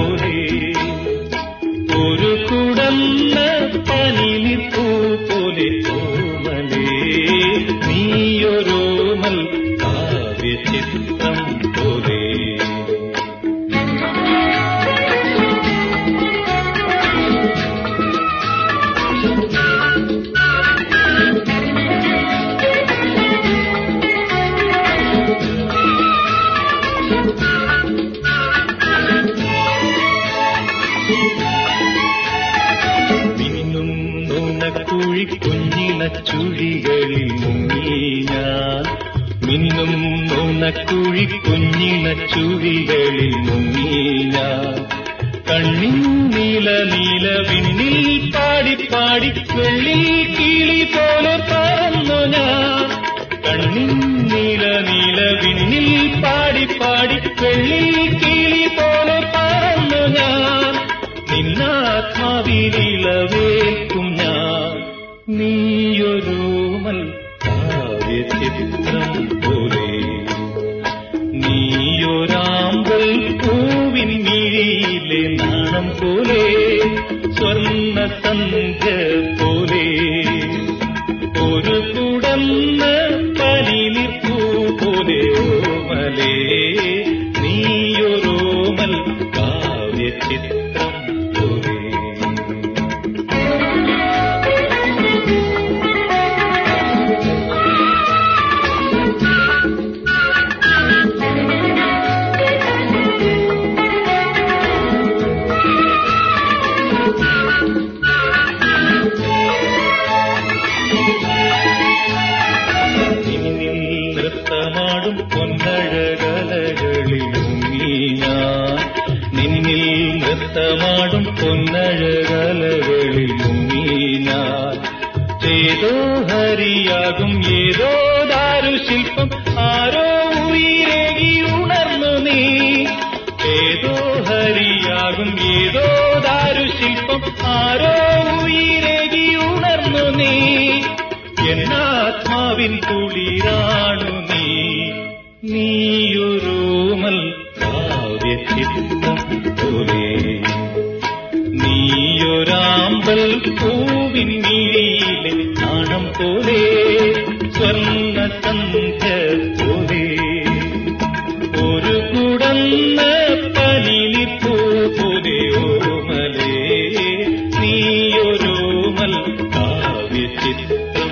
പോലെ ഒരു കുടന്ന പനിനിപ്പൂ പോലെ ഓമലേ നീയൊരോമൽ കാവ്യചിത്രം പോലെ കുഞ്ഞിണച്ചുഴികളിൽ മുങ്ങി ഞാൻ മിന്നും നുണക്കുഴിക്കുഞ്ഞിണച്ചുഴികളിൽ മുങ്ങി ഞാൻ കണ്ണിൻ നീല നീല വിണ്ണിൽ പാടിപ്പാടി വെള്ളി കിളി പോലെ പറന്നു ഞാൻ കണ്ണിൻ നീല നീല വിണ്ണിൽ പാടിപ്പാടി വെള്ളി കിളി പോലെ പറന്നു ഞാൻ നിന്നാത്മാവിനിളവേൽക്കും ഞാൻ നീയൊരോമൽ കാവ്യചിത്രം പോലെ നീയൊരാമ്പൽ പൂവിൻ മിഴിയിലെ നാണം പോലെ സ്വർണ്ണ സന്ധ്യ പോലെ ഒരു കുടന്ന പനിനിപ്പൂ പോലെ ഓമലേ നീയൊരോമൽ കാവ്യചിത്രം പോലെ നൃത്തമാടും പൊന്നഴകലകളിൽ മുങ്ങി ഞാൻ നിന്നിൽ നൃത്തമാടും പൊന്നഴകലകളിൽ മുങ്ങി ഞാൻ ഏതോ ഹരിയാകും ഏതോ ദാരുശില്പം ആരോ ഉയരേകി ഉണർന്നു നീ ഏതോ ഹരിയാകും ഏതോ ദാരുശില്പം ആരോ ഉയരേകി ഉണർന്നു നീ എന്നാത്മാവിൻ കുളിരാണു നീ നീയൊരോമൽ കാവ്യചിത്രം പോലെ നീയൊരാമ്പൽ പൂവിൻ മിഴിയിലെ നാണം പോലെ സ്വർണ്ണ സന്ധ്യ പോലെ ഒരു കുടന്ന പനിനിപ്പൂ പോലെ ഓമലേ നീയൊരോമൽ കാവ്യചിത്രം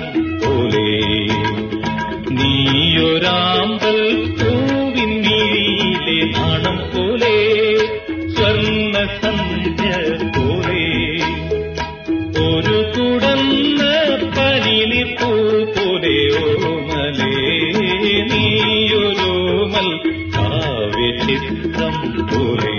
നീയൊരാമ്പൽ പൂവിൻ മിഴിയിലെ നാണം പോലെ സ്വർണ്ണ സന്ധ്യ പോലെ ഒരു കുടന്ന പനിനിപ്പൂ പോലെ ഓമലേ നീയൊരോമൽ കാവ്യചിത്രം പോലെ